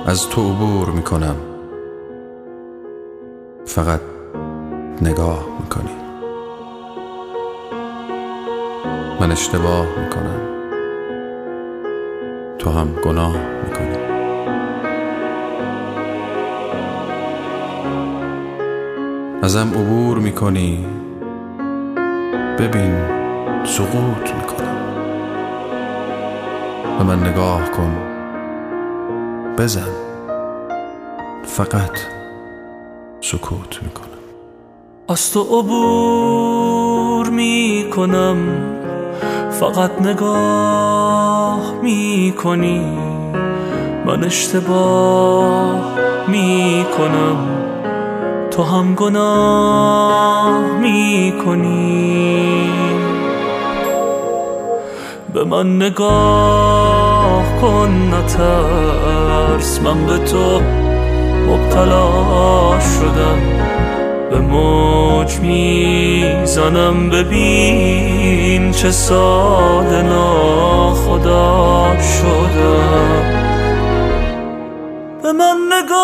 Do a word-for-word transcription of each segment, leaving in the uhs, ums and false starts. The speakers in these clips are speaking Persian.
از تو عبور میکنم، فقط نگاه میکنی. من اشتباه میکنم، تو هم گناه میکنی. ازم عبور میکنی، ببین سقوط میکنم. به من نگاه کن، بزن، فقط سکوت میکنم. از تو عبور میکنم، فقط نگاه میکنی. من اشتباه میکنم، تو هم گناه میکنی. به من نگاه کن، نترس، من به تو مبتلا شدم. به موج میزنم، ببین چه ساده ناخدا شدم. به من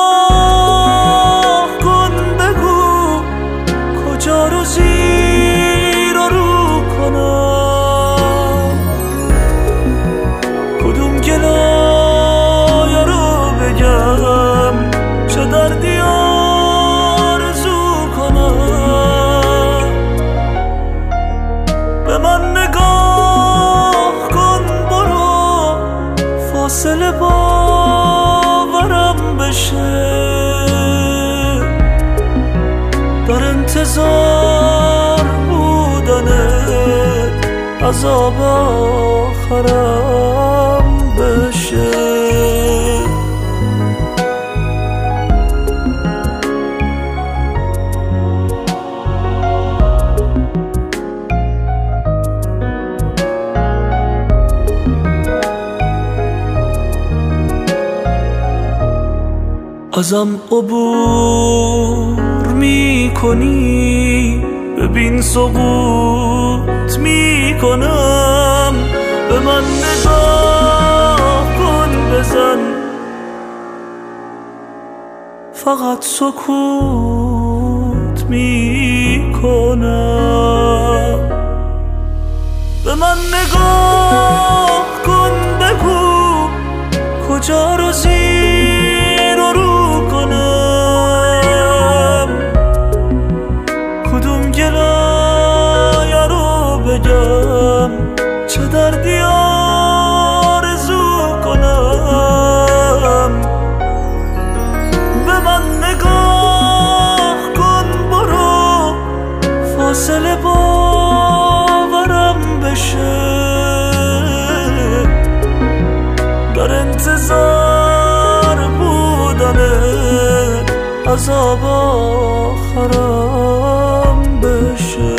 نگاه کن، بگو کجا رو زیر و رو کنم، کدوم گلایه رو بگم، چه دردی آرزو کنم. به من نگاه کن، برو فاصله باورم بشه. در انتظار بودنت عذاب آخرم بشه. ازم عبور میکنی، ببین سقوط میکنم. به من نگاه کن، بزن، فقط سکوت میکنم. به من نگاه کن، بگو کجا رو زیر و رو کنم، کدوم گلایه رو بگم، چه دردی آرزو کنم. به من نگاه کن، برو فاصله باورم بشه. در انتظار بودنه عذاب آخرم بشه.